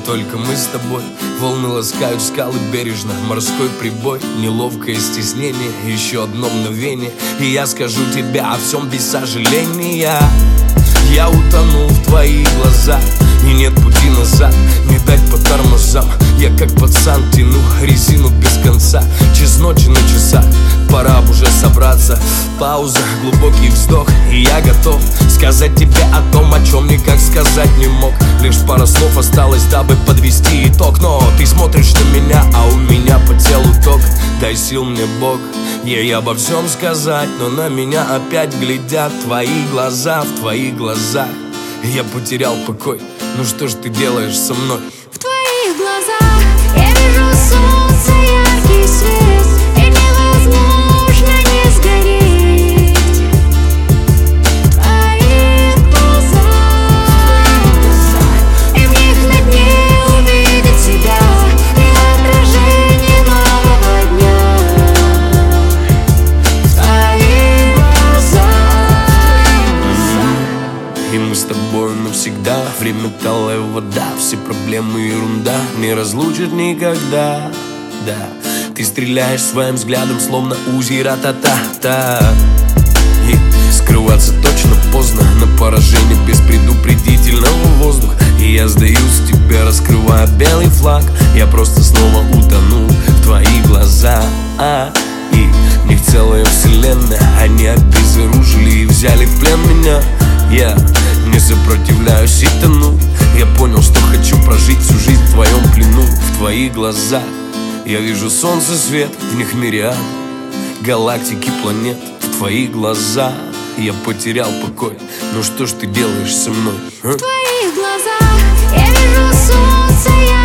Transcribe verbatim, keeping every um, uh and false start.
только мы с тобой. Волны ласкают скалы бережно, морской прибой, неловкое стеснение, еще одно мгновение, и я скажу тебе о всем без сожаления. Я утонул в твоих глазах, и нет пути назад, не дать по тормозам. Я как пацан тяну резину без конца, час ночи на часах, пора б уже собраться. Пауза, глубокий вздох, и я готов сказать тебе о том, о чем никак сказать не мог. Лишь пара слов осталось, дабы подвести итог. Но ты смотришь на меня, а у меня по телу ток. Дай сил мне, Бог, ей обо всем сказать, но на меня опять глядят твои глаза, в твоих глазах я потерял покой. Ну что ж ты делаешь со мной? В твоих глазах я вижу солнце, яркий свет, и невозможно не сгореть. В твоих глазах, и в них на дне увидеть себя, и отражение нового дня. В твоих глазах. И мы с тобой навсегда, время талая вода, все проблемы ерунда, не разлучат никогда. Да, ты стреляешь своим взглядом, словно Узи ра-та-та-та. И скрываться точно поздно, на поражение без предупредительного воздуха. И я сдаюсь тебе, раскрывая белый флаг. Я просто снова утону в твои глаза, а, и в них целая вселенная. Они обезоружили и взяли в плен меня. Я не сопротивляюсь и тону. Я понял, что хочу прожить всю жизнь в твоем плену. В твоих глазах я вижу солнце, свет, в них мириад галактики, планет. В твоих глазах я потерял покой. Ну что ж ты делаешь со мной, а? В твоих глазах я вижу солнце, я